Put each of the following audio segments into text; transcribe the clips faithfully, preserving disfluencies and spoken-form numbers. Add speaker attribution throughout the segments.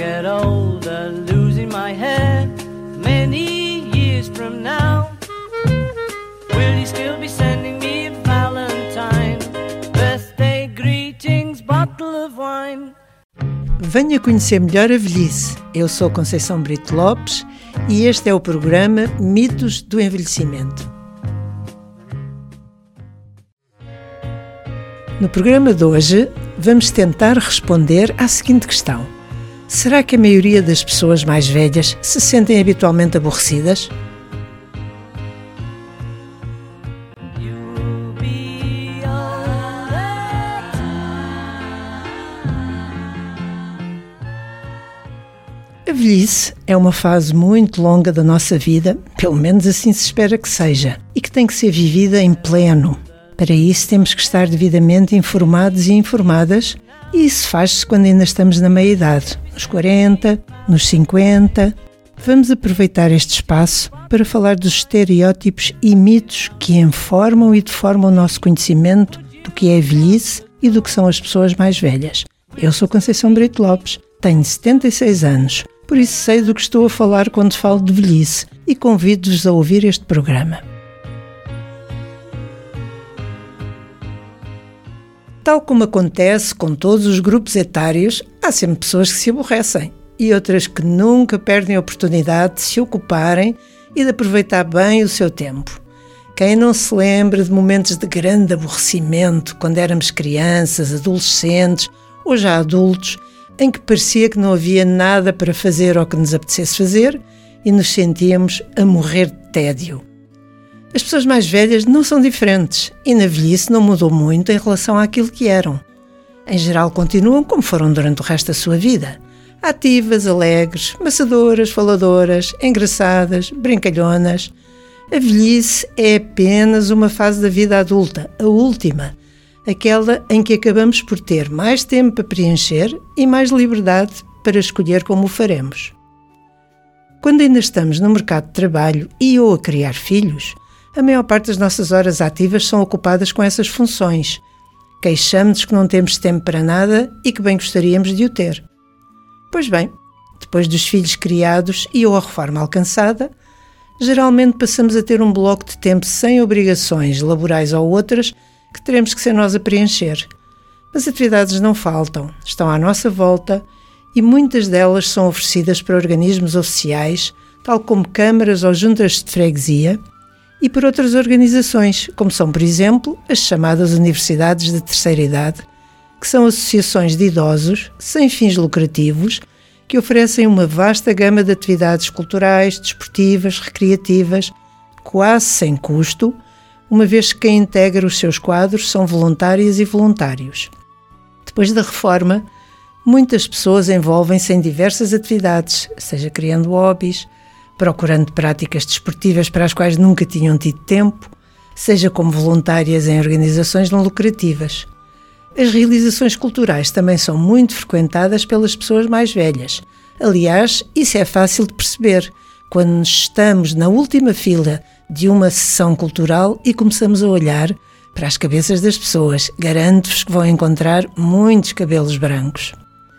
Speaker 1: get older, losing my hair many years from now, will you still be sending me a Valentine, birthday greetings, bottle of wine?
Speaker 2: Venha conhecer melhor a velhice. Eu sou Conceição Brito Lopes e este é o programa Mitos do Envelhecimento. No programa de hoje, vamos tentar responder à seguinte questão: será que a maioria das pessoas mais velhas se sentem habitualmente aborrecidas? A velhice é uma fase muito longa da nossa vida, pelo menos assim se espera que seja, e que tem que ser vivida em pleno. Para isso temos que estar devidamente informados e informadas, e isso faz-se quando ainda estamos na meia-idade, nos quarenta, nos cinquenta. Vamos aproveitar este espaço para falar dos estereótipos e mitos que informam e deformam o nosso conhecimento do que é a velhice e do que são as pessoas mais velhas. Eu sou Conceição Brito Lopes, tenho setenta e seis anos, por isso sei do que estou a falar quando falo de velhice e convido-vos a ouvir este programa. Tal como acontece com todos os grupos etários, há sempre pessoas que se aborrecem e outras que nunca perdem a oportunidade de se ocuparem e de aproveitar bem o seu tempo. Quem não se lembra de momentos de grande aborrecimento quando éramos crianças, adolescentes ou já adultos, em que parecia que não havia nada para fazer ou que nos apetecesse fazer e nos sentíamos a morrer de tédio? As pessoas mais velhas não são diferentes e na velhice não mudou muito em relação àquilo que eram. Em geral continuam como foram durante o resto da sua vida. Ativas, alegres, maçadoras, faladoras, engraçadas, brincalhonas. A velhice é apenas uma fase da vida adulta, a última. Aquela em que acabamos por ter mais tempo para preencher e mais liberdade para escolher como o faremos. Quando ainda estamos no mercado de trabalho e ou a criar filhos, a maior parte das nossas horas ativas são ocupadas com essas funções. Queixamos-nos que não temos tempo para nada e que bem gostaríamos de o ter. Pois bem, depois dos filhos criados e ou a reforma alcançada, geralmente passamos a ter um bloco de tempo sem obrigações laborais ou outras que teremos que ser nós a preencher. Mas atividades não faltam, estão à nossa volta e muitas delas são oferecidas por organismos oficiais, tal como câmaras ou juntas de freguesia, e por outras organizações, como são, por exemplo, as chamadas Universidades de Terceira Idade, que são associações de idosos, sem fins lucrativos, que oferecem uma vasta gama de atividades culturais, desportivas, recreativas, quase sem custo, uma vez que quem integra os seus quadros são voluntárias e voluntários. Depois da reforma, muitas pessoas envolvem-se em diversas atividades, seja criando hobbies, procurando práticas desportivas para as quais nunca tinham tido tempo, seja como voluntárias em organizações não lucrativas. As realizações culturais também são muito frequentadas pelas pessoas mais velhas. Aliás, isso é fácil de perceber quando estamos na última fila de uma sessão cultural e começamos a olhar para as cabeças das pessoas. Garanto-vos que vão encontrar muitos cabelos brancos.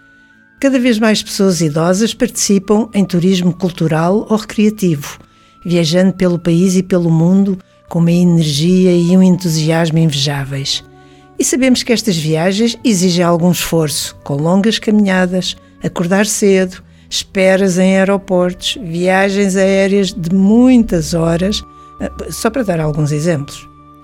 Speaker 2: Cada vez mais pessoas idosas participam em turismo cultural ou recreativo, viajando pelo país e pelo mundo com uma energia e um entusiasmo invejáveis. E sabemos que estas viagens exigem algum esforço, com longas caminhadas, acordar cedo, esperas em aeroportos, viagens aéreas de muitas horas, só para dar alguns exemplos.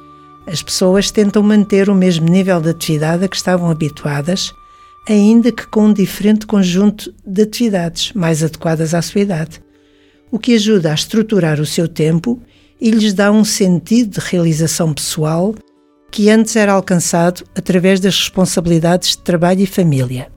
Speaker 2: As pessoas tentam manter o mesmo nível de atividade a que estavam habituadas, ainda que com um diferente conjunto de atividades mais adequadas à sua idade, o que ajuda a estruturar o seu tempo e lhes dá um sentido de realização pessoal que antes era alcançado através das responsabilidades de trabalho e família.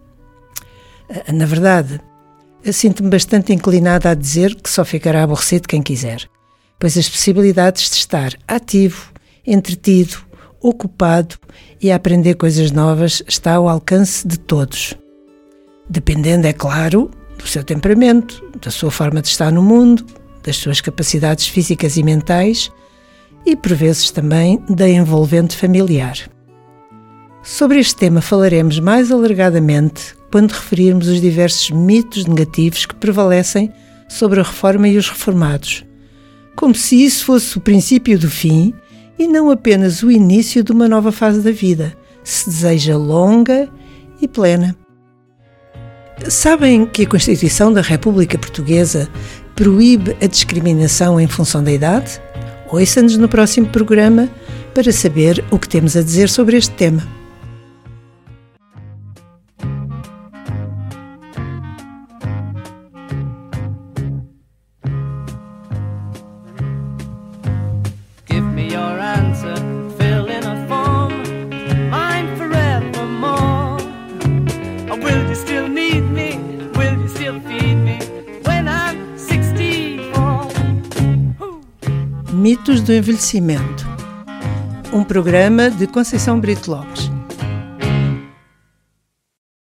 Speaker 2: Na verdade, sinto-me bastante inclinada a dizer que só ficará aborrecido quem quiser, pois as possibilidades de estar ativo, entretido, ocupado e a aprender coisas novas está ao alcance de todos. Dependendo, é claro, do seu temperamento, da sua forma de estar no mundo, das suas capacidades físicas e mentais e, por vezes, também da envolvente familiar. Sobre este tema falaremos mais alargadamente quando referirmos os diversos mitos negativos que prevalecem sobre a reforma e os reformados, como se isso fosse o princípio do fim e não apenas o início de uma nova fase da vida, se deseja longa e plena. Sabem que a Constituição da República Portuguesa proíbe a discriminação em função da idade? Ouça-nos no próximo programa para saber o que temos a dizer sobre este tema.
Speaker 1: Give me your answer, fill in a form, mine forevermore. Or will you still need me? Will you still feed me when I'm sixty-four?
Speaker 2: Mitos do envelhecimento. Um programa de Conceição Brito Lopes.